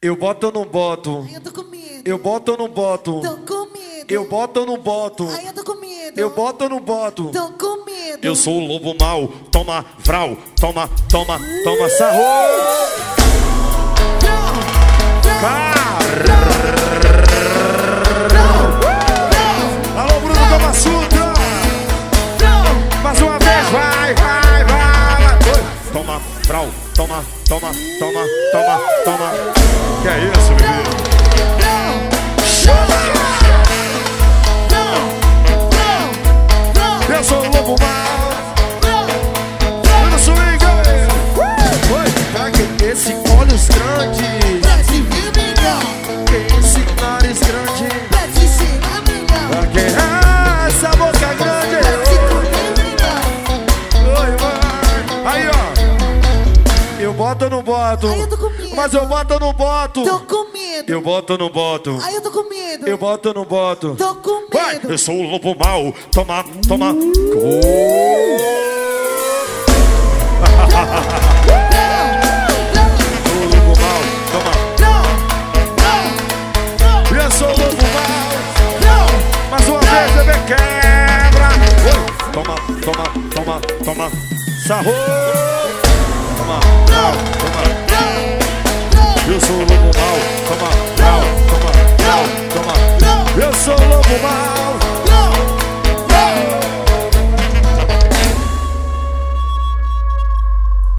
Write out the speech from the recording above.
Eu boto ou não boto? Ai, eu tô com medo. Eu boto ou não boto? Tô com medo. Eu boto ou não boto? Ai, eu tô com medo. Eu boto ou não boto? Tô com medo. Eu sou o lobo mau, toma, vral, toma, toma, toma, sarro. Alô, Bruno Kama Sutra. Mais uma vez, vai, vai, vai. Toma, vral, toma, toma, toma, toma, toma. Que é isso, bebê? Eu sou o lobo mau. Eu não sou igual. Pra que esse olhos grandes? Pra te ver melhor. Que esse nariz grande? Pra te cheirar melhor. Pra que essa boca grande? Pra te comer melhor. Oi, mãe. Aí, ó. Eu boto ou não boto? Ai, eu tô com medo. Mas eu boto ou não boto? Tô com medo. Eu boto ou não boto? Ai, eu tô com medo. Eu boto ou não boto? Tô com Vai, medo. eu sou o lobo mau. Toma, toma. Sou o lobo mau. Toma. Eu sou o lobo mau. Mais uma vez, bebê, quebra. Toma, toma, toma, toma. Sarro.